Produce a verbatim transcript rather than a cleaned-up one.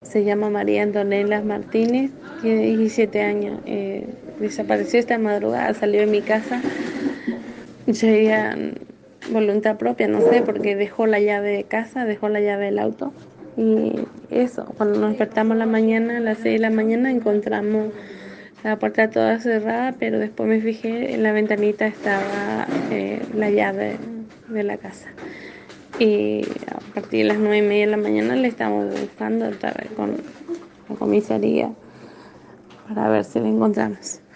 se llama María Antonella Martínez, tiene diecisiete años. Eh, desapareció esta madrugada, salió de mi casa. Yo ella, voluntad propia, no sé, porque dejó la llave de casa, dejó la llave del auto. Y eso, cuando nos despertamos la mañana, a las seis de la mañana, encontramos la puerta toda cerrada, pero después me fijé, en la ventanita estaba eh, la llave de la casa. Y a partir de las nueve y media de la mañana le estamos buscando otra vez con la comisaría para ver si la encontramos.